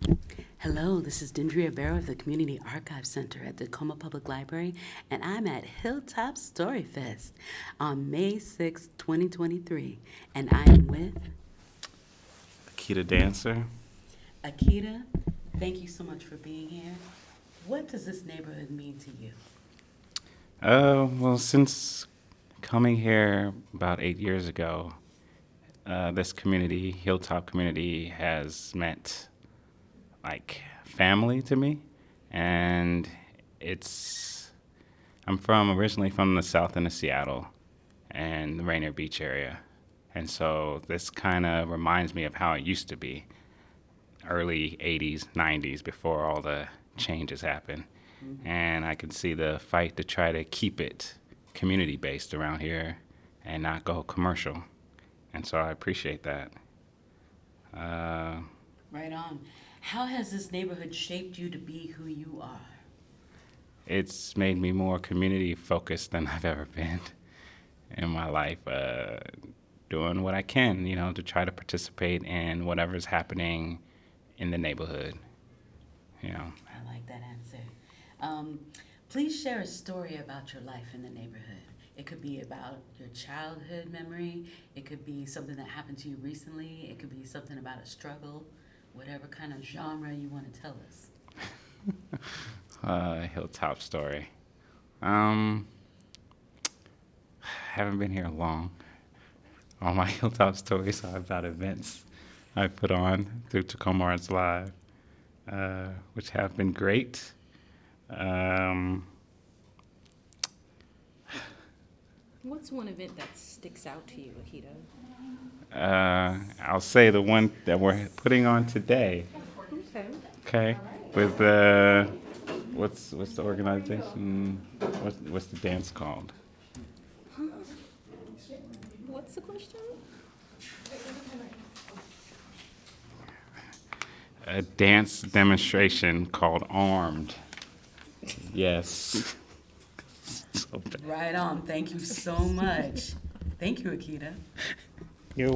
Hello, this is Dendria Barrow of the Community Archive Center at the Tacoma Public Library, and I'm at Hilltop Story Fest on May 6th, 2023. And I am with Akita Dancer. Akita. Thank you so much for being here. What does this neighborhood mean to you? Well, since coming here about 8 years ago, this community, Hilltop community, has meant like family to me. And it's, I'm originally from the south end of Seattle and the Rainier Beach area. And so this kind of reminds me of how it used to be, early 80s, 90s, before all the changes happened. And I can see the fight to try to keep it community based around here and not go commercial. And so I appreciate that. Uh, Right on. How has this neighborhood shaped you to be who you are? it's made me more community focused than I've ever been in my life. Doing what I can, to try to participate in whatever's happening in the neighborhood. You know, I like that answer. Um, please share a story about your life in the neighborhood. It could be about your childhood memory. It could be something that happened to you recently. It could be something about a struggle, whatever kind of genre you want to tell us. Hilltop story. Um, haven't been here long. All my Hilltop stories are about events I put on through Tacoma Arts Live, which have been great. Um, What's one event that sticks out to you, Akita? I'll say the one that we're putting on today. Okay. Okay, with what's the organization? What's the dance called? What's the question? A dance demonstration called Armed. Yes. So bad. Right on. Thank you so much. Thank you, Akita.